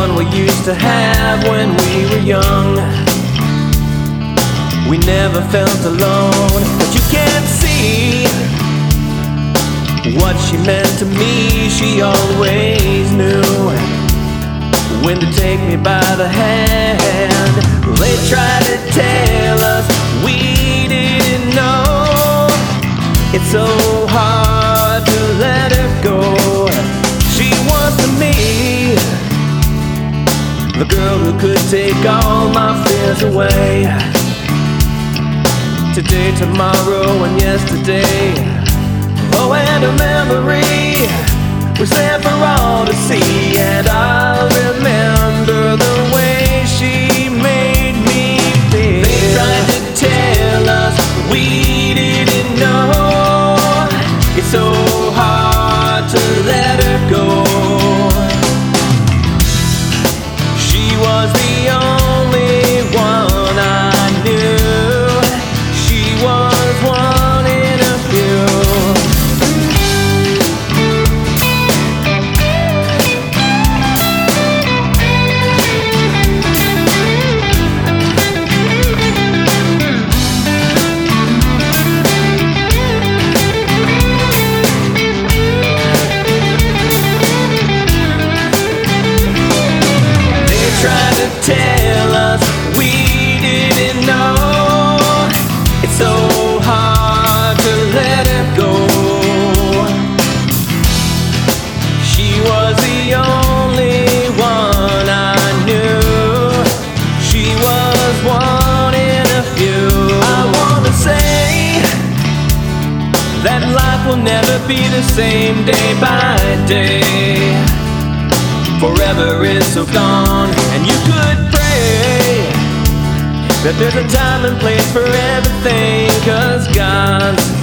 one we used to have when we were young. We never felt alone, but you can't see what she meant to me. She always knew when to take me by the hand. They tried to tell us we didn't know. It's so hard to let her go. She was to me the girl who could take all my fears away. Today, tomorrow, and yesterday. Oh, and a memory was there for all to see. And I'll remember the way she made me feel. They tried to tell us we didn't know. It's so hard to let her go. She was the only one I knew. She was one in a few. Tried to tell us we didn't know. It's so hard to let her go. She was the only one I knew. She was one in a few. I wanna say that life will never be the same day by day. Forever is so gone, and you could pray that there's a time and place for everything, 'cause God's